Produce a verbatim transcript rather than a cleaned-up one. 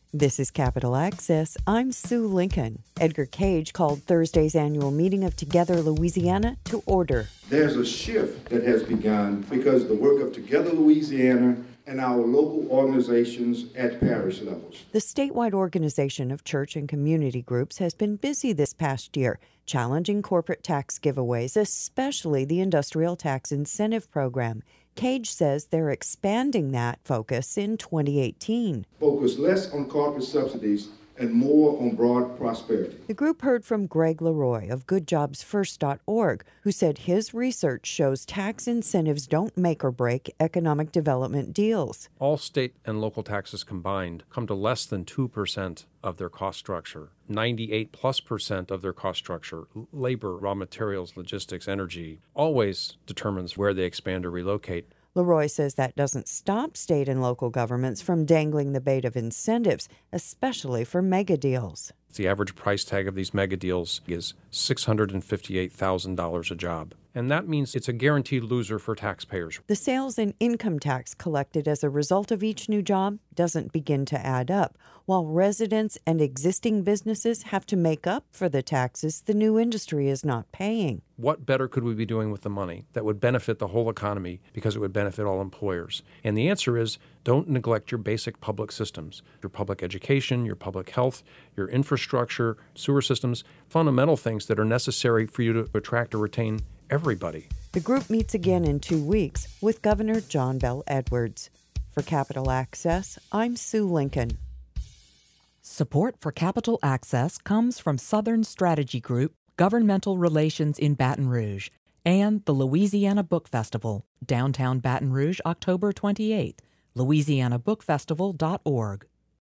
This is Capital Access. I'm Sue Lincoln. Edgar Cage called Thursday's annual meeting of Together Louisiana to order. There's a shift that has begun because of the work of Together Louisiana and our local organizations at parish levels. The statewide organization of church and community groups has been busy this past year, challenging corporate tax giveaways, especially the industrial tax incentive program. Cage says they're expanding that focus in twenty eighteen. Focus less on corporate subsidies and more on broad prosperity. The group heard from Greg Leroy of good jobs first dot org, who said his research shows tax incentives don't make or break economic development deals. All state and local taxes combined come to less than two percent of their cost structure. ninety-eight plus percent of their cost structure, labor, raw materials, logistics, energy, always determines where they expand or relocate. Leroy says that doesn't stop state and local governments from dangling the bait of incentives, especially for mega deals. The average price tag of these mega deals is six hundred fifty-eight thousand dollars a job. And that means it's a guaranteed loser for taxpayers. The sales and income tax collected as a result of each new job doesn't begin to add up, while residents and existing businesses have to make up for the taxes the new industry is not paying. What better could we be doing with the money that would benefit the whole economy because it would benefit all employers? And the answer is, don't neglect your basic public systems, your public education, your public health, your infrastructure, sewer systems, fundamental things that are necessary for you to attract or retain everybody. The group meets again in two weeks with Governor John Bel Edwards. For Capital Access, I'm Sue Lincoln. Support for Capital Access comes from Southern Strategy Group, Governmental Relations in Baton Rouge, and the Louisiana Book Festival, downtown Baton Rouge, October twenty-eighth, louisiana book festival dot org.